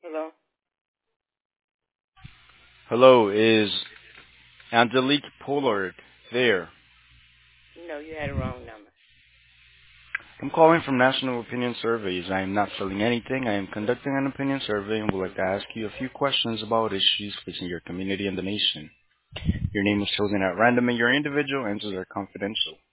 Hello? Hello, is Angelique Pollard there? No, you had the wrong number. I'm calling from National Opinion Surveys. I am not selling anything. I am conducting an opinion survey and would like to ask you a few questions about issues facing your community and the nation. Your name was chosen at random and your individual answers are confidential.